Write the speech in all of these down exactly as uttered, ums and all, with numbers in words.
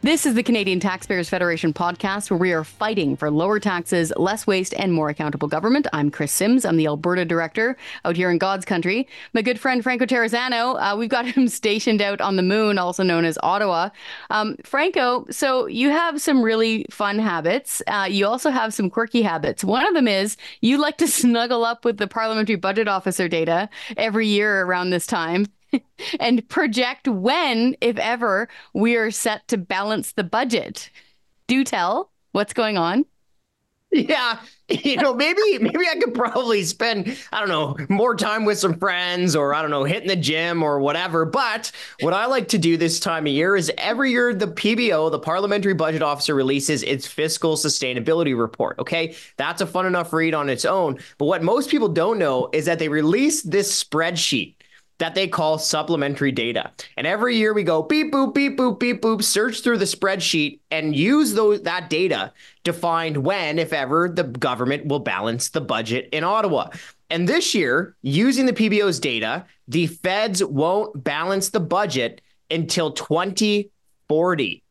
This is the Canadian Taxpayers Federation podcast, where we are fighting for lower taxes, less waste, and more accountable government. I'm Chris Sims. I'm the Alberta director out here in God's country. My good friend Franco Terrazzano, uh, we've got him stationed out on the moon, also known as Ottawa. Um, Franco, so you have some really fun habits. Uh, you also have some quirky habits. One of them is you like to snuggle up with the Parliamentary Budget Officer data every year around this time and project when, if ever, we are set to balance the budget. Do tell, what's going on? Yeah, you know, maybe maybe I could probably spend, I don't know, more time with some friends, or I don't know, hitting the gym or whatever. But what I like to do this time of year is every year the P B O, the Parliamentary Budget Officer, releases its fiscal sustainability report. OK, that's a fun enough read on its own. But what most people don't know is that they release this spreadsheet that they call supplementary data. And every year we go beep, boop, beep, boop, beep, boop, search through the spreadsheet and use those that data to find when, if ever, the government will balance the budget in Ottawa. And this year, using the P B O's data, the feds won't balance the budget until twenty forty.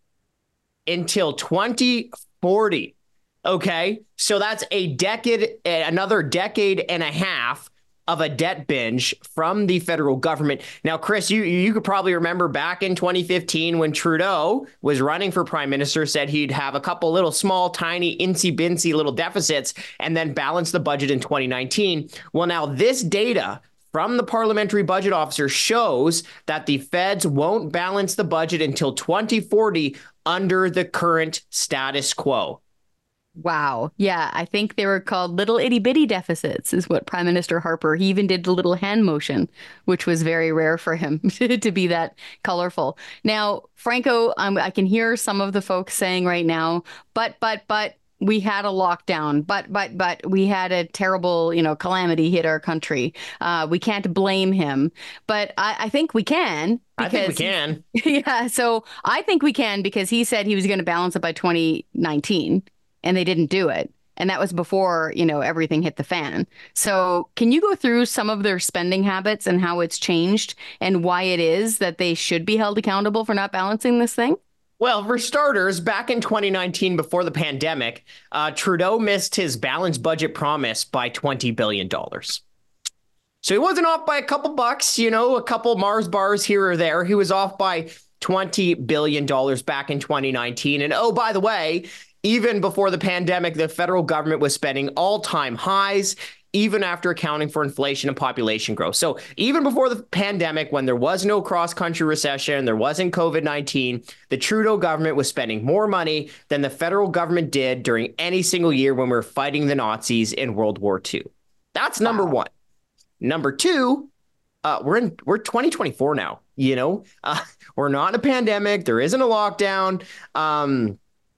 Until twenty forty. Okay, so that's a decade, another decade and a half of a debt binge from the federal government. Now, Chris, you you could probably remember back in twenty fifteen when Trudeau was running for prime minister, said he'd have a couple little small, tiny, insy-binsy little deficits and then balance the budget in twenty nineteen. Well, now this data from the Parliamentary Budget Officer shows that the feds won't balance the budget until twenty forty under the current status quo. Wow. Yeah, I think they were called little itty bitty deficits, is what Prime Minister Harper, he even did the little hand motion, which was very rare for him to be that colorful. Now, Franco, um, I can hear some of the folks saying right now, but, but, but, we had a lockdown, but, but, but we had a terrible, you know, calamity hit our country. Uh, we can't blame him, but I, I think we can. I think we can. Yeah. So I think we can, because he said he was going to balance it by twenty nineteen. And they didn't do it. And that was before, you know, everything hit the fan. So can you go through some of their spending habits and how it's changed and why it is that they should be held accountable for not balancing this thing? Well, for starters, back in twenty nineteen, before the pandemic, uh, Trudeau missed his balanced budget promise by twenty billion dollars. So he wasn't off by a couple bucks, you know, a couple Mars bars here or there. He was off by twenty billion dollars back in twenty nineteen. And oh, by the way, even before the pandemic, the federal government was spending all-time highs, even after accounting for inflation and population growth. So even before the pandemic, when there was no cross-country recession, there wasn't COVID nineteen, the Trudeau government was spending more money than the federal government did during any single year when we were fighting the Nazis in World War Two. That's number Wow. one. Number two, uh, we're in we're twenty twenty-four now. You know, uh, we're not in a pandemic. There isn't a lockdown. Um,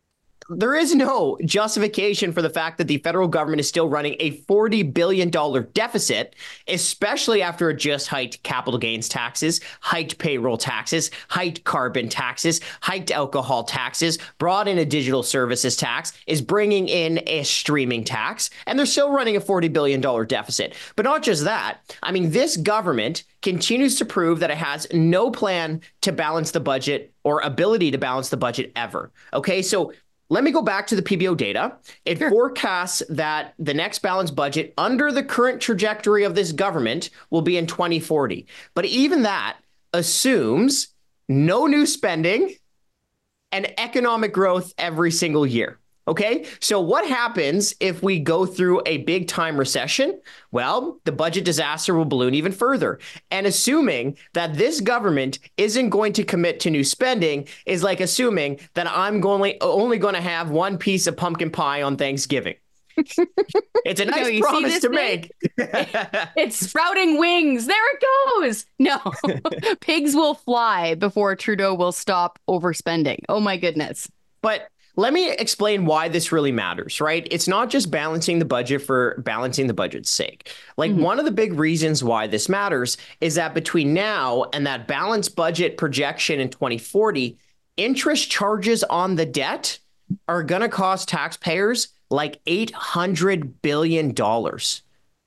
There is no justification for the fact that the federal government is still running a forty billion dollars deficit, especially after it just hiked capital gains taxes, hiked payroll taxes, hiked carbon taxes, hiked alcohol taxes, brought in a digital services tax, is bringing in a streaming tax, and they're still running a forty billion dollars deficit. But not just that. I mean, this government continues to prove that it has no plan to balance the budget or ability to balance the budget ever. Okay, so let me go back to the P B O data. It sure. forecasts that the next balanced budget under the current trajectory of this government will be in twenty forty. But even that assumes no new spending and economic growth every single year. Okay, so what happens if we go through a big time recession? Well, the budget disaster will balloon even further. And assuming that this government isn't going to commit to new spending is like assuming that I'm going, only going to have one piece of pumpkin pie on Thanksgiving. It's a nice no, promise to thing? make. It's sprouting wings. There it goes. No, pigs will fly before Trudeau will stop overspending. Oh, my goodness. But let me explain why this really matters, right? It's not just balancing the budget for balancing the budget's sake. Like mm-hmm. one of the big reasons why this matters is that between now and that balanced budget projection in twenty forty, interest charges on the debt are going to cost taxpayers like eight hundred billion dollars.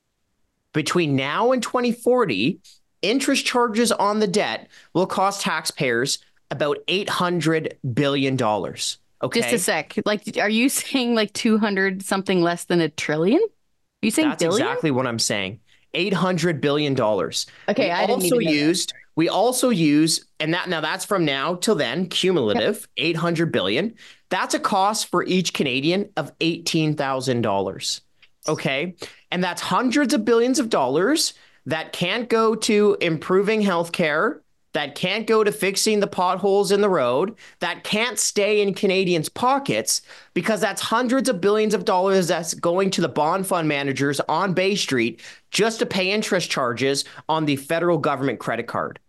Between now and twenty forty, interest charges on the debt will cost taxpayers about eight hundred billion dollars. Okay. Just a sec. Like, are you saying like two hundred something less than a trillion? Are you saying That's billion? exactly what I'm saying. eight hundred billion dollars. Okay, we I didn't also even know used, that. we also use, and that now that's from now till then, cumulative, yep. eight hundred billion. That's a cost for each Canadian of eighteen thousand dollars. Okay. And that's hundreds of billions of dollars that can't go to improving healthcare, that can't go to fixing the potholes in the road, that can't stay in Canadians' pockets, because that's hundreds of billions of dollars that's going to the bond fund managers on Bay Street just to pay interest charges on the federal government credit card.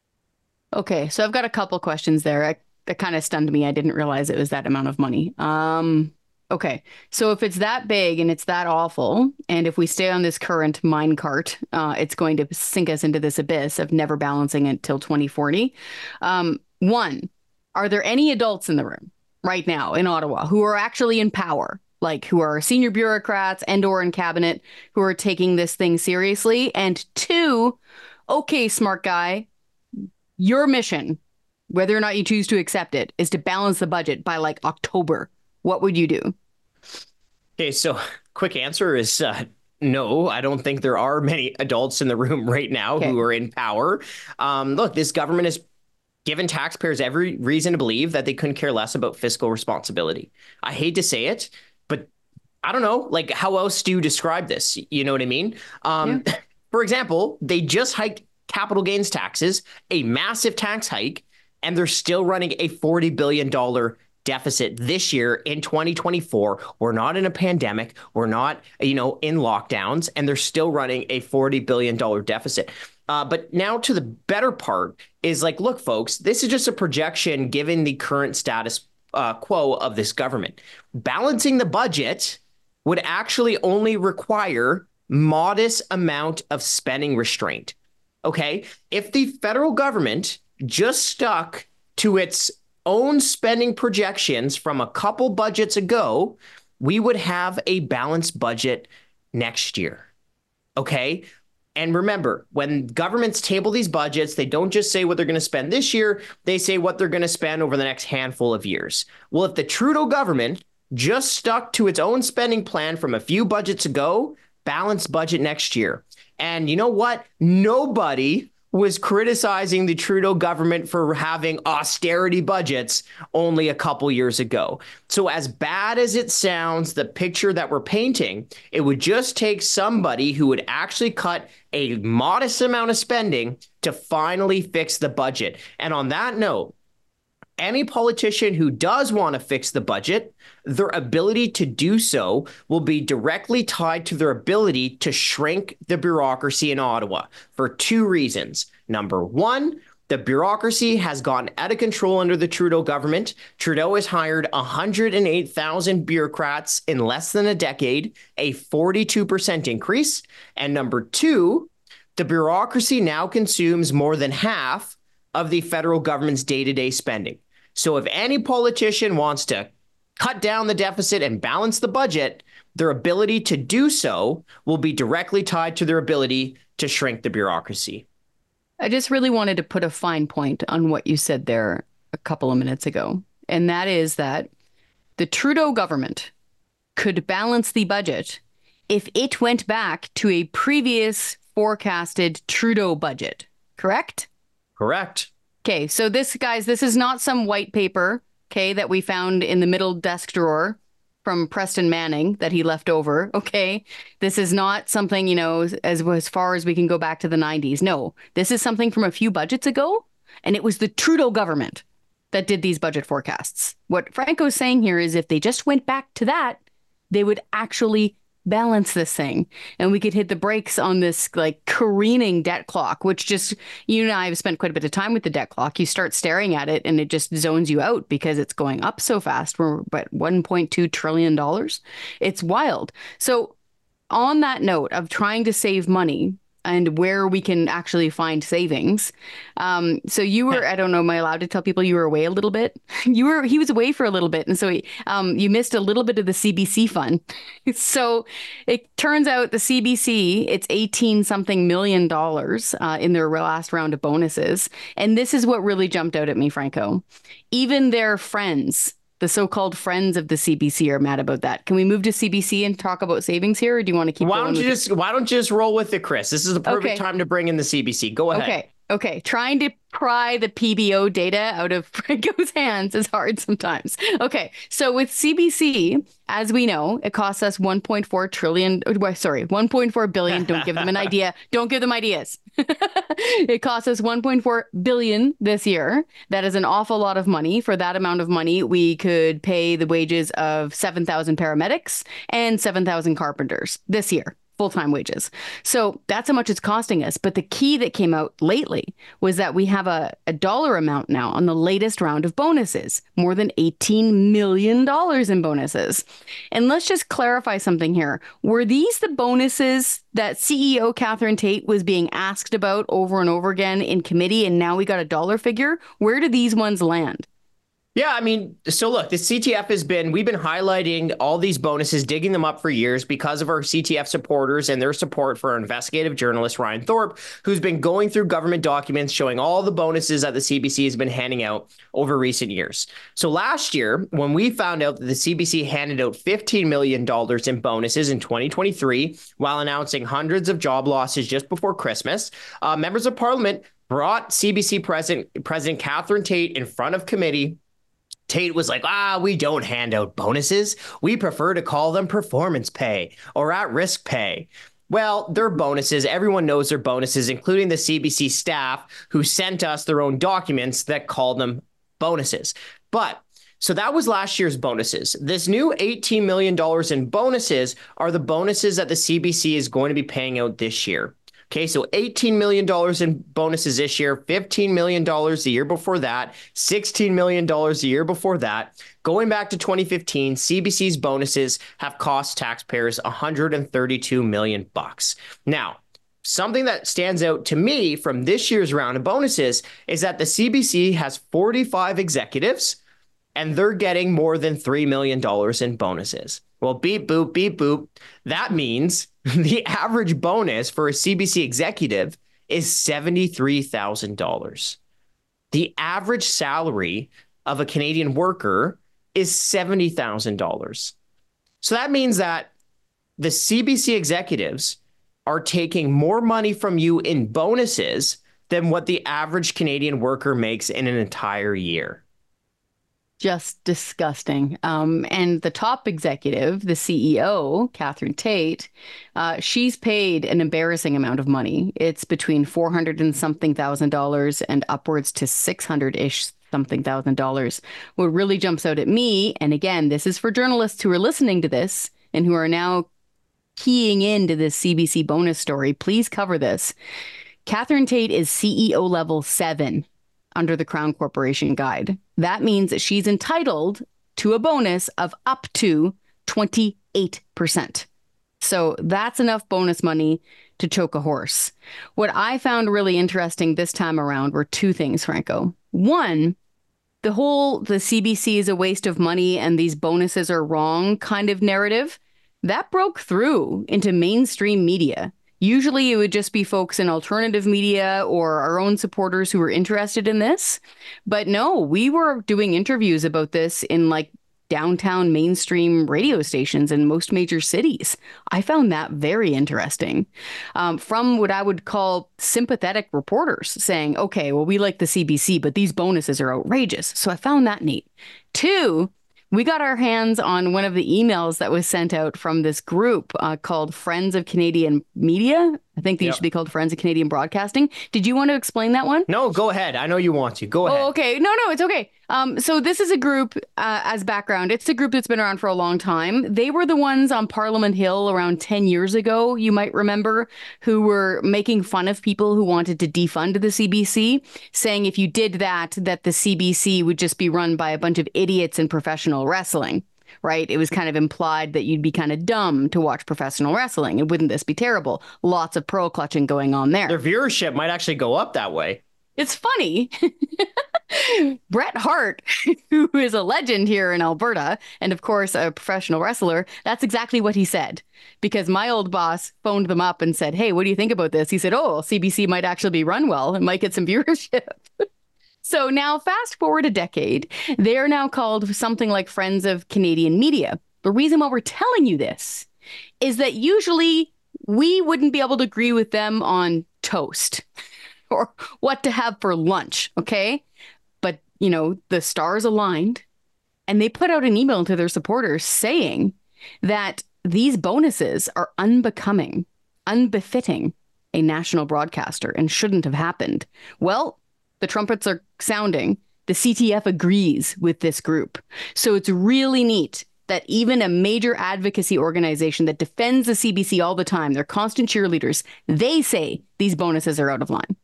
Okay, so I've got a couple questions there. I, that kind of stunned me. I didn't realize it was that amount of money. Um, okay, so if it's that big and it's that awful, and if we stay on this current mine cart, uh, it's going to sink us into this abyss of never balancing it till twenty forty. Um, one, are there any adults in the room right now in Ottawa who are actually in power, like who are senior bureaucrats and or in cabinet who are taking this thing seriously? And two, okay, smart guy, your mission, whether or not you choose to accept it, is to balance the budget by like October. What would you do? Okay, so quick answer is uh, no. I don't think there are many adults in the room right now okay. who are in power. Um, look, this government has given taxpayers every reason to believe that they couldn't care less about fiscal responsibility. I hate to say it, but I don't know, like, how else do you describe this? You know what I mean? Um, yeah. For example, they just hiked capital gains taxes, a massive tax hike, and they're still running a forty billion dollars deficit this year in twenty twenty-four. We're not in a pandemic. We're not, you know, in lockdowns, and they're still running a forty billion dollars deficit. Uh, but now to the better part is like, look, folks, this is just a projection given the current status uh, quo of this government. Balancing the budget would actually only require modest amount of spending restraint. Okay, if the federal government just stuck to its own spending projections from a couple budgets ago, we would have a balanced budget next year. Okay. And remember, when governments table these budgets, they don't just say what they're going to spend this year. They say what they're going to spend over the next handful of years. Well, if the Trudeau government just stuck to its own spending plan from a few budgets ago, balanced budget next year. And you know what? Nobody was criticizing the Trudeau government for having austerity budgets only a couple years ago. So as bad as it sounds, the picture that we're painting, it would just take somebody who would actually cut a modest amount of spending to finally fix the budget. And on that note, any politician who does want to fix the budget, their ability to do so will be directly tied to their ability to shrink the bureaucracy in Ottawa for two reasons. Number one, the bureaucracy has gotten out of control under the Trudeau government. Trudeau has hired one hundred eight thousand bureaucrats in less than a decade, a forty-two percent increase. And number two, the bureaucracy now consumes more than half of the federal government's day-to-day spending. So if any politician wants to cut down the deficit and balance the budget, their ability to do so will be directly tied to their ability to shrink the bureaucracy. I just really wanted to put a fine point on what you said there a couple of minutes ago. And that is that the Trudeau government could balance the budget if it went back to a previous forecasted Trudeau budget, correct? Correct. Okay, so this, guys, this is not some white paper, okay, that we found in the middle desk drawer from Preston Manning that he left over, okay? This is not something, you know, as, as far as we can go back to the nineties. No, this is something from a few budgets ago, and it was the Trudeau government that did these budget forecasts. What Franco's saying here is if they just went back to that, they would actually balance this thing, and we could hit the brakes on this like careening debt clock, which just, you and I have spent quite a bit of time with the debt clock. You start staring at it and it just zones you out because it's going up so fast. We're at one point two trillion dollars. It's wild. So on that note of trying to save money and where we can actually find savings. Um, so you were, I don't know, am I allowed to tell people you were away a little bit? You were, he was away for a little bit. And so he, um, you missed a little bit of the C B C fun. So it turns out the C B C, it's eighteen something million dollars uh, in their last round of bonuses. And this is what really jumped out at me, Franco. Even their friends, the so-called friends of the C B C, are mad about that. Can we move to C B C and talk about savings here, or do you want to keep why going? Don't you just, why don't you just roll with it, Chris? This is the perfect okay. time to bring in the C B C. Go ahead. Okay. Okay. Trying to pry the P B O data out of Franco's hands is hard sometimes. Okay. So with C B C, as we know, it costs us one point four trillion. Sorry, one point four billion. Don't give them an idea. Don't give them ideas. It costs us one point four billion this year. That is an awful lot of money. For that amount of money, we could pay the wages of seven thousand paramedics and seven thousand carpenters this year. Full-time wages. So that's how much it's costing us. But the key that came out lately was that we have a, a dollar amount now on the latest round of bonuses, more than eighteen million dollars in bonuses. And let's just clarify something here. Were these the bonuses that C E O Catherine Tait was being asked about over and over again in committee, and now we got a dollar figure? Where do these ones land? Yeah, I mean, so look, the C T F has been, we've been highlighting all these bonuses, digging them up for years because of our C T F supporters and their support for our investigative journalist, Ryan Thorpe, who's been going through government documents showing all the bonuses that the C B C has been handing out over recent years. So last year, when we found out that the C B C handed out fifteen million dollars in bonuses in twenty twenty-three, while announcing hundreds of job losses just before Christmas, uh, members of Parliament brought C B C President, President Catherine Tait in front of committee. Tait was like, ah, we don't hand out bonuses. We prefer to call them performance pay or at-risk pay. Well, they're bonuses. Everyone knows they're bonuses, including the C B C staff who sent us their own documents that called them bonuses. But so that was last year's bonuses. This new eighteen million dollars in bonuses are the bonuses that the C B C is going to be paying out this year. Okay, so eighteen million dollars in bonuses this year, fifteen million dollars the year before that, sixteen million dollars the year before that. Going back to twenty fifteen, C B C's bonuses have cost taxpayers one hundred thirty-two million bucks. Now, something that stands out to me from this year's round of bonuses is that the C B C has forty-five executives, and they're getting more than three million dollars in bonuses. Well, beep, boop, beep, boop. That means the average bonus for a C B C executive is seventy-three thousand dollars. The average salary of a Canadian worker is seventy thousand dollars. So that means that the C B C executives are taking more money from you in bonuses than what the average Canadian worker makes in an entire year. Just disgusting. Um, and the top executive, the C E O, Catherine Tait, uh, she's paid an embarrassing amount of money. It's between four hundred and something thousand dollars and upwards to six hundred ish something thousand dollars. What really jumps out at me, and again, this is for journalists who are listening to this and who are now keying into this C B C bonus story, please cover this. Catherine Tait is C E O level seven under the Crown Corporation Guide. That means that she's entitled to a bonus of up to twenty-eight percent. So that's enough bonus money to choke a horse. What I found really interesting this time around were two things, Franco. One, the whole the C B C is a waste of money and these bonuses are wrong kind of narrative, that broke through into mainstream media. Usually it would just be folks in alternative media or our own supporters who were interested in this. But no, we were doing interviews about this in like downtown mainstream radio stations in most major cities. I found that very interesting. Um, from what I would call sympathetic reporters saying, okay, well, we like the C B C, but these bonuses are outrageous. So I found that neat. Two, we got our hands on one of the emails that was sent out from this group uh, called Friends of Canadian Media. I think they yep. should be called Friends of Canadian Broadcasting. Did you want to explain that one? No, go ahead. I know you want to. Go ahead. Oh, okay. No, no, it's okay. Um, so this is a group, uh, as background, it's a group that's been around for a long time. They were the ones on Parliament Hill around ten years ago, you might remember, who were making fun of people who wanted to defund the C B C, saying if you did that, that the C B C would just be run by a bunch of idiots in professional wrestling. right? It was kind of implied that you'd be kind of dumb to watch professional wrestling. And wouldn't this be terrible? Lots of pearl clutching going on there. Their viewership might actually go up that way. It's funny. Bret Hart, who is a legend here in Alberta, and of course a professional wrestler, that's exactly what he said. Because my old boss phoned them up and said, hey, what do you think about this? He said, oh, C B C might actually be run well and might get some viewership. So now fast forward a decade, they are now called something like Friends of Canadian Media. The reason why we're telling you this is that usually we wouldn't be able to agree with them on toast or what to have for lunch, okay? But, you know, the stars aligned and they put out an email to their supporters saying that these bonuses are unbecoming, unbefitting a national broadcaster and shouldn't have happened. Well, the trumpets are sounding. The C T F agrees with this group. So it's really neat that even a major advocacy organization that defends the C B C all the time, they're constant cheerleaders, they say these bonuses are out of line.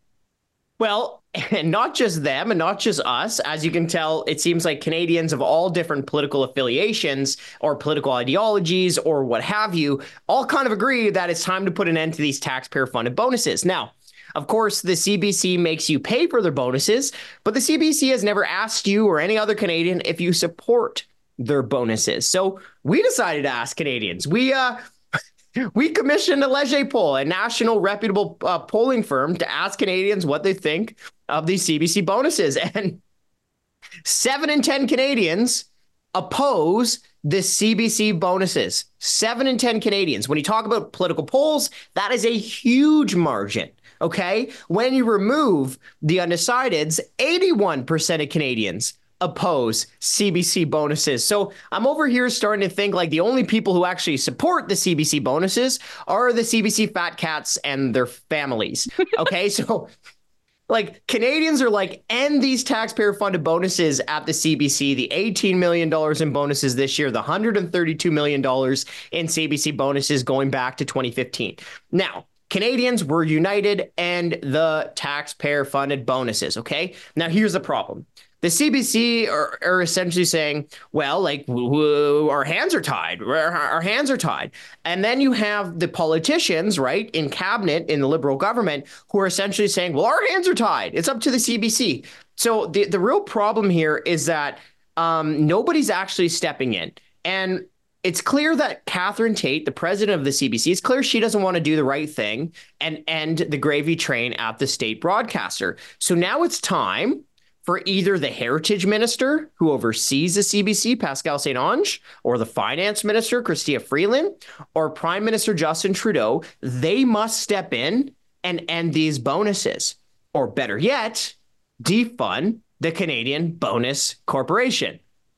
Well, and not just them and not just us. As you can tell, it seems like Canadians of all different political affiliations or political ideologies or what have you all kind of agree that it's time to put an end to these taxpayer-funded bonuses. Now, of course, the C B C makes you pay for their bonuses, but the C B C has never asked you or any other Canadian if you support their bonuses. So we decided to ask Canadians. We uh, we commissioned a Leger poll, a national reputable uh, polling firm, to ask Canadians what they think of these C B C bonuses. And seven in ten Canadians oppose the C B C bonuses. Seven in ten Canadians. When you talk about political polls, that is a huge margin. OK, when you remove the undecideds, eighty-one percent of Canadians oppose C B C bonuses. So I'm over here starting to think like the only people who actually support the C B C bonuses are the C B C fat cats and their families. OK, so like Canadians are like, end these taxpayer funded bonuses at the C B C, the eighteen million dollars in bonuses this year, the one hundred thirty-two million dollars in C B C bonuses going back to twenty fifteen. Now, Canadians were united and the taxpayer funded bonuses. OK, now here's the problem. The C B C are, are essentially saying, well, like, woo, our hands are tied. Our, our hands are tied. And then you have the politicians, right, in cabinet, in the Liberal government, who are essentially saying, well, our hands are tied. It's up to the C B C. So the, the real problem here is that um, nobody's actually stepping in. And it's clear that Catherine Tate, the president of the C B C, it's clear she doesn't want to do the right thing and end the gravy train at the state broadcaster. So now it's time for either the heritage minister who oversees the C B C, Pascal Saint-Onge, or the finance minister, Chrystia Freeland, or Prime Minister Justin Trudeau. They must step in and end these bonuses, or better yet, defund the Canadian Bonus Corporation.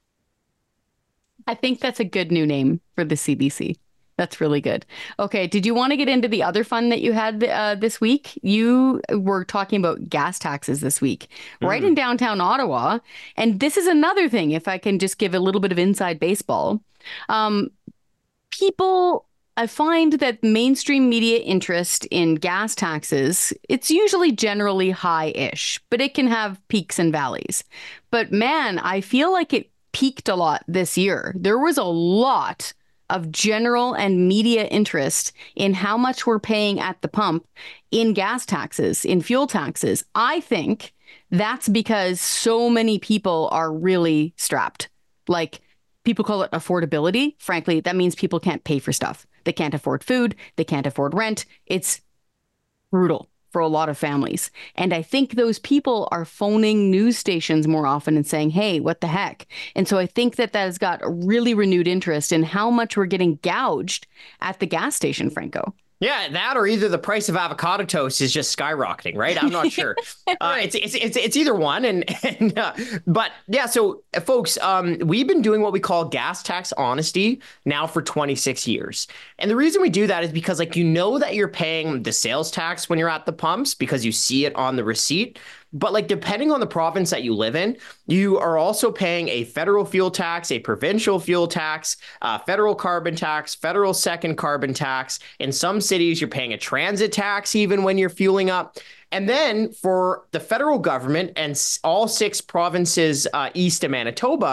I think that's a good new name for the C B C. That's really good. Okay, did you want to get into the other fun that you had uh, this week? You were talking about gas taxes this week, mm. right in downtown Ottawa. And this is another thing, if I can just give a little bit of inside baseball. Um, people, I find that mainstream media interest in gas taxes, it's usually generally high-ish, but it can have peaks and valleys. But man, I feel like it peaked a lot this year. There was a lot of general and media interest in how much we're paying at the pump in gas taxes, in fuel taxes. I think that's because so many people are really strapped. Like, people call it affordability. Frankly, that means people can't pay for stuff. They can't afford food. They can't afford rent. It's brutal for a lot of families. And I think those people are phoning news stations more often and saying, hey, what the heck? And so I think that that has got a really renewed interest in how much we're getting gouged at the gas station, Franco. Yeah, that or either the price of avocado toast is just skyrocketing, right? I'm not sure. uh, right. it's, it's it's it's either one, and and uh, but yeah. So, uh, folks, um, we've been doing what we call gas tax honesty now for twenty-six years, and the reason we do that is because, like, you know that you're paying the sales tax when you're at the pumps because you see it on the receipt. But like, depending on the province that you live in, you are also paying a federal fuel tax, a provincial fuel tax, uh, federal carbon tax, federal second carbon tax. In some cities, you're paying a transit tax even when you're fueling up. And then for the federal government and all six provinces uh, east of Manitoba,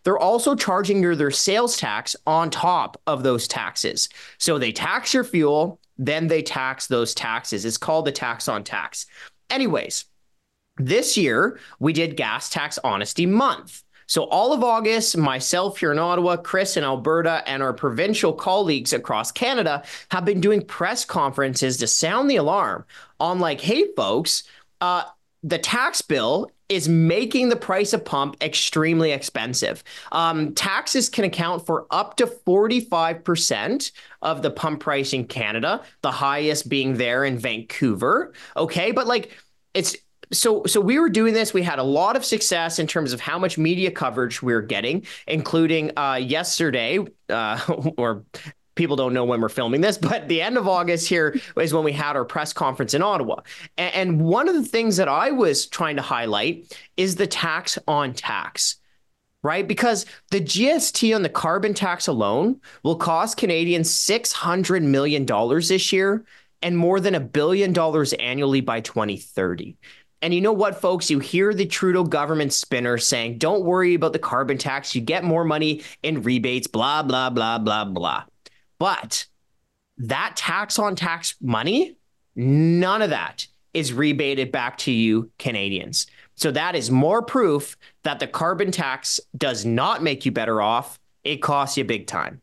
they're also charging you their sales tax on top of those taxes. So they tax your fuel, then they tax those taxes. It's called the tax on tax. Anyways, this year we did Gas Tax Honesty Month. So all of August, myself here in Ottawa, Chris in Alberta, and our provincial colleagues across Canada have been doing press conferences to sound the alarm on like, hey, folks, uh, the tax bill is making the price of pump extremely expensive. Um, taxes can account for up to forty-five percent of the pump price in Canada, the highest being there in Vancouver. Okay, but like it's So so we were doing this. We had a lot of success in terms of how much media coverage we were getting, including uh, yesterday, uh, or people don't know when we're filming this, but the end of August here is when we had our press conference in Ottawa. And, and one of the things that I was trying to highlight is the tax on tax. Right? Because the G S T on the carbon tax alone will cost Canadians six hundred million dollars this year and more than a billion dollars annually by twenty thirty. And you know what, folks? You hear the Trudeau government spinner saying, don't worry about the carbon tax. You get more money in rebates, blah, blah, blah, blah, blah. But that tax on tax money, none of that is rebated back to you Canadians. So that is more proof that the carbon tax does not make you better off. It costs you big time.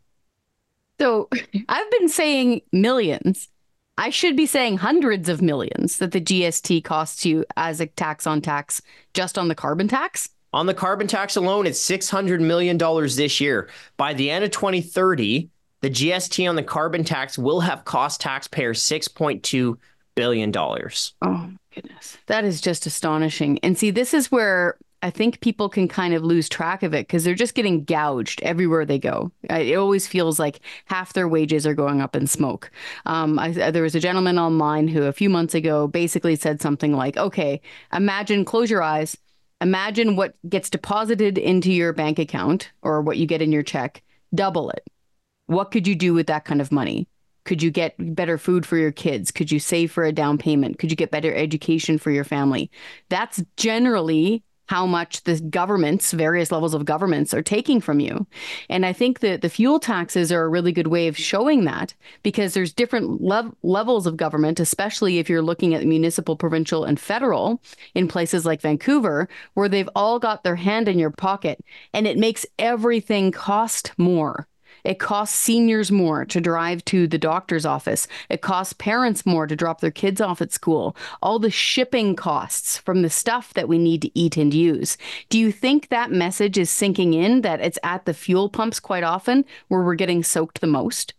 So I've been saying millions. I should be saying hundreds of millions that the G S T costs you as a tax on tax just on the carbon tax. On the carbon tax alone, it's six hundred million dollars this year. By the end of twenty thirty, the G S T on the carbon tax will have cost taxpayers six point two billion dollars. Oh, goodness. That is just astonishing. And see, this is where I think people can kind of lose track of it because they're just getting gouged everywhere they go. It always feels like half their wages are going up in smoke. Um, I, there was a gentleman online who a few months ago basically said something like, okay, imagine, close your eyes, imagine what gets deposited into your bank account or what you get in your check, double it. What could you do with that kind of money? Could you get better food for your kids? Could you save for a down payment? Could you get better education for your family? That's generally how much the governments, various levels of governments, are taking from you. And I think that the fuel taxes are a really good way of showing that because there's different lev- levels of government, especially if you're looking at municipal, provincial, and federal in places like Vancouver, where they've all got their hand in your pocket and it makes everything cost more. It costs seniors more to drive to the doctor's office. It costs parents more to drop their kids off at school. All the shipping costs from the stuff that we need to eat and use. Do you think that message is sinking in, that it's at the fuel pumps quite often where we're getting soaked the most?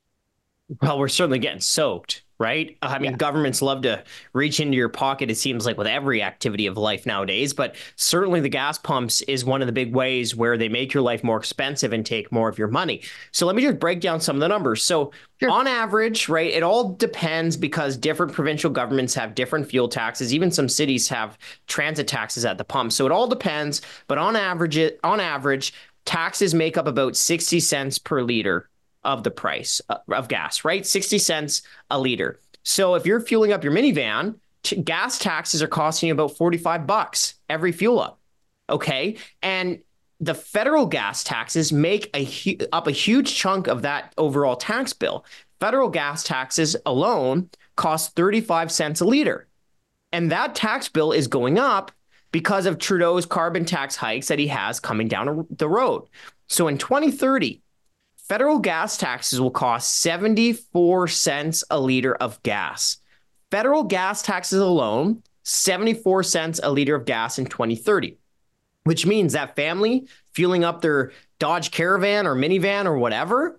Well, we're certainly getting soaked, right? I mean, yeah. Governments love to reach into your pocket, it seems like, with every activity of life nowadays. But certainly the gas pumps is one of the big ways where they make your life more expensive and take more of your money. So let me just break down some of the numbers. So sure. On average, right, it all depends because different provincial governments have different fuel taxes. Even some cities have transit taxes at the pump. So it all depends. But on average, on average, taxes make up about sixty cents per liter of the price of gas, right? sixty cents a liter. So if you're fueling up your minivan, t- gas taxes are costing you about forty-five bucks every fuel up. Okay. And the federal gas taxes make a hu- up a huge chunk of that overall tax bill. Federal gas taxes alone cost thirty-five cents a liter. And that tax bill is going up because of Trudeau's carbon tax hikes that he has coming down the road. So in twenty thirty, federal gas taxes will cost seventy-four cents a liter of gas. Federal gas taxes alone, seventy-four cents a liter of gas in twenty thirty, which means that family fueling up their Dodge Caravan or minivan or whatever,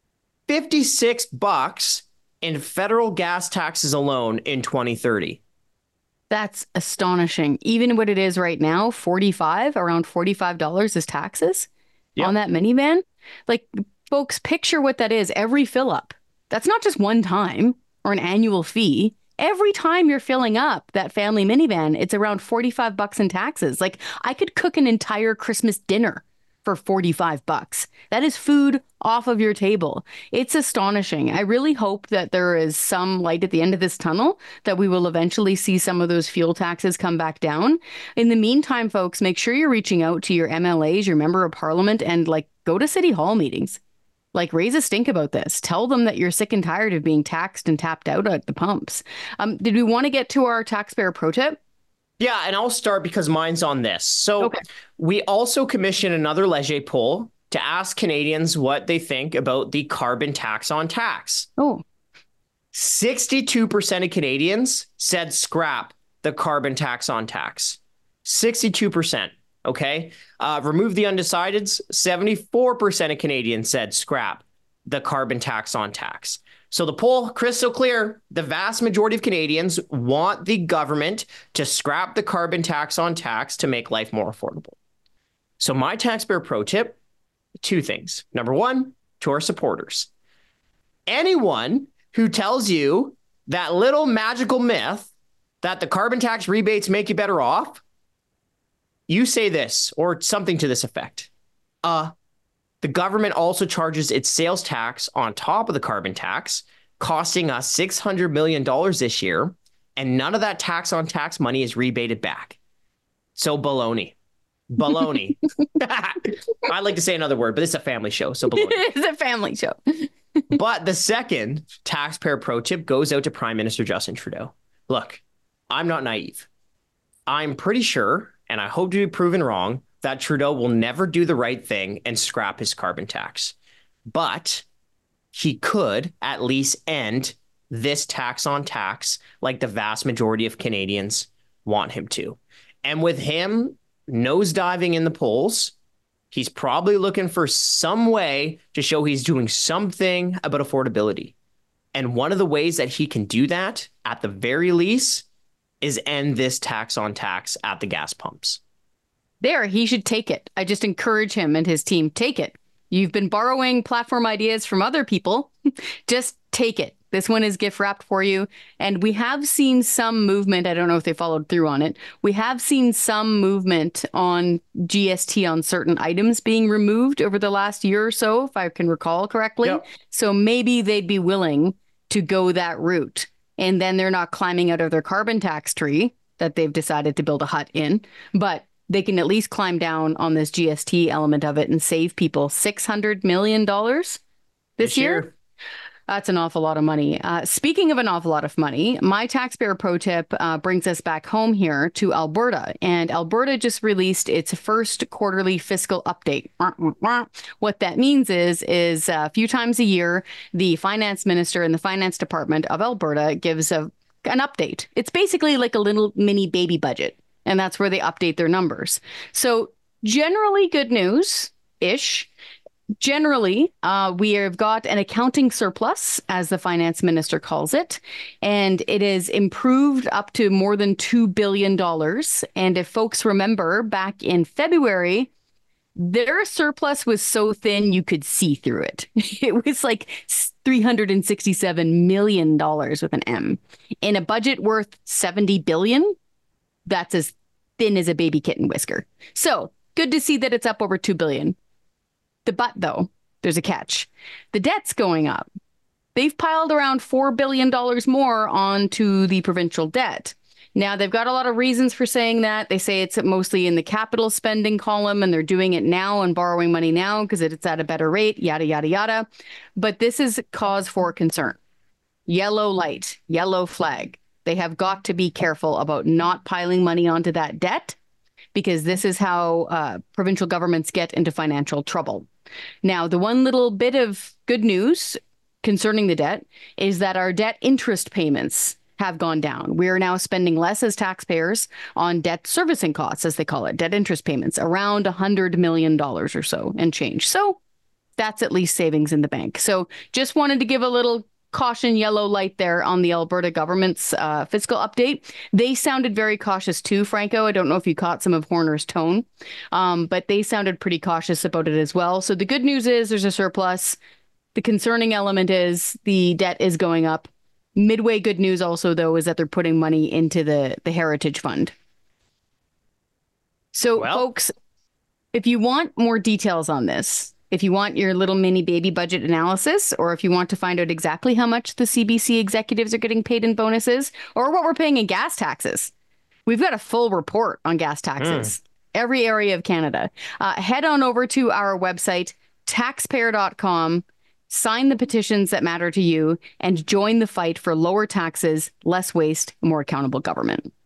fifty-six bucks in federal gas taxes alone in twenty thirty. That's astonishing. Even what it is right now, forty-five, around forty-five dollars is taxes yep. on that minivan. Like, folks, picture what that is every fill up. That's not just one time or an annual fee. Every time you're filling up that family minivan, it's around forty-five bucks in taxes. Like, I could cook an entire Christmas dinner for forty-five bucks. That is food off of your table. It's astonishing. I really hope that there is some light at the end of this tunnel, that we will eventually see some of those fuel taxes come back down. In the meantime, folks, make sure you're reaching out to your M L As, your member of parliament, and like go to city hall meetings. Like, raise a stink about this. Tell them that you're sick and tired of being taxed and tapped out at the pumps. Um, did we want to get to our taxpayer pro tip? Yeah, and I'll start because mine's on this. So okay. We also commissioned another Leger poll to ask Canadians what they think about the carbon tax on tax. Oh. sixty-two percent of Canadians said scrap the carbon tax on tax. sixty-two percent. Okay. Uh, remove the undecideds. seventy-four percent of Canadians said scrap the carbon tax on tax. So the poll, crystal clear, the vast majority of Canadians want the government to scrap the carbon tax on tax to make life more affordable. So my taxpayer pro tip, two things. Number one, to our supporters. Anyone who tells you that little magical myth that the carbon tax rebates make you better off, you say this or something to this effect. Uh, The government also charges its sales tax on top of the carbon tax, costing us six hundred million dollars this year, and none of that tax on tax money is rebated back. So baloney. Baloney. I'd like to say another word, but it's a family show, so baloney. It's a family show. But the second taxpayer pro tip goes out to Prime Minister Justin Trudeau. Look, I'm not naive. I'm pretty sure, and I hope to be proven wrong, that Trudeau will never do the right thing and scrap his carbon tax. But he could at least end this tax on tax like the vast majority of Canadians want him to. And with him nosediving in the polls, he's probably looking for some way to show he's doing something about affordability. And one of the ways that he can do that, at the very least, is end this tax on tax at the gas pumps. There, he should take it. I just encourage him and his team. Take it. You've been borrowing platform ideas from other people. Just take it. This one is gift wrapped for you. And we have seen some movement. I don't know if they followed through on it. We have seen some movement on G S T on certain items being removed over the last year or so, if I can recall correctly. Yep. So maybe they'd be willing to go that route. And then they're not climbing out of their carbon tax tree that they've decided to build a hut in. But they can at least climb down on this G S T element of it and save people six hundred million dollars this, this year. year. That's an awful lot of money. Uh, speaking of an awful lot of money, my taxpayer pro tip uh, brings us back home here to Alberta. And Alberta just released its first quarterly fiscal update. What that means is, is a few times a year, the finance minister and the finance department of Alberta gives a, an update. It's basically like a little mini baby budget. And that's where they update their numbers. So generally good news-ish. Generally, uh, we have got an accounting surplus, as the finance minister calls it, and it is improved up to more than two billion dollars. And if folks remember, back in February, their surplus was so thin you could see through it. It was like three hundred sixty-seven million dollars with an M. In a budget worth seventy billion dollars, that's as thin as a baby kitten whisker. So good to see that it's up over two billion dollars. The but, though, there's a catch. The debt's going up. They've piled around four billion dollars more onto the provincial debt. Now, they've got a lot of reasons for saying that. They say it's mostly in the capital spending column, and they're doing it now and borrowing money now because it's at a better rate, yada, yada, yada. But this is cause for concern. Yellow light, yellow flag. They have got to be careful about not piling money onto that debt, because this is how uh, provincial governments get into financial trouble. Now, the one little bit of good news concerning the debt is that our debt interest payments have gone down. We are now spending less as taxpayers on debt servicing costs, as they call it, debt interest payments, around one hundred million dollars or so and change. So that's at least savings in the bank. So just wanted to give a little caution yellow light there on the Alberta government's uh, fiscal update. They sounded very cautious too, Franco. I don't know if you caught some of Horner's tone, um, but they sounded pretty cautious about it as well. So the good news is there's a surplus. The concerning element is the debt is going up. Midway good news also, though, is that they're putting money into the, the Heritage Fund. So, well, folks, If you want more details on this, if you want your little mini baby budget analysis, or if you want to find out exactly how much the C B C executives are getting paid in bonuses, or what we're paying in gas taxes, we've got a full report on gas taxes, mm. every area of Canada. Uh, head on over to our website, taxpayer dot com, sign the petitions that matter to you, and join the fight for lower taxes, less waste, more accountable government.